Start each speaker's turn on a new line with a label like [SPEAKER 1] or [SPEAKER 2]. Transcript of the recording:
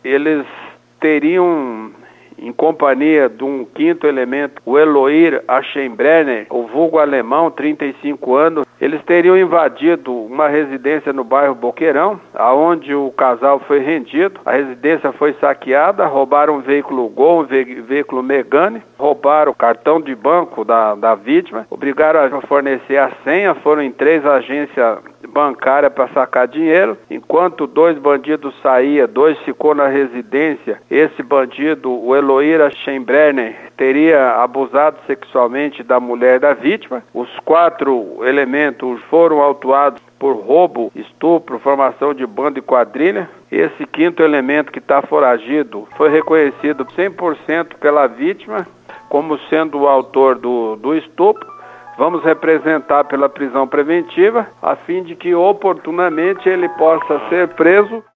[SPEAKER 1] eles teriam, em companhia de um quinto elemento, o Eloir Aschenbrenner, o vulgo alemão, 35 anos, eles teriam invadido uma residência no bairro Boqueirão, aonde o casal foi rendido. A residência foi saqueada, roubaram um veículo Gol, um veículo Megane, roubaram o cartão de banco da vítima, obrigaram a fornecer a senha, foram em 3 agências bancárias para sacar dinheiro. Enquanto 2 bandidos saíam, 2 ficou na residência. Esse bandido, o Eloir Aschenbrenner, teria abusado sexualmente da mulher da vítima. Os 4 elementos foram autuados por roubo, estupro, formação de bando e quadrilha. Esse quinto elemento que está foragido foi reconhecido 100% pela vítima como sendo o autor do estupro. Vamos representar pela prisão preventiva, a fim de que oportunamente ele possa ser preso.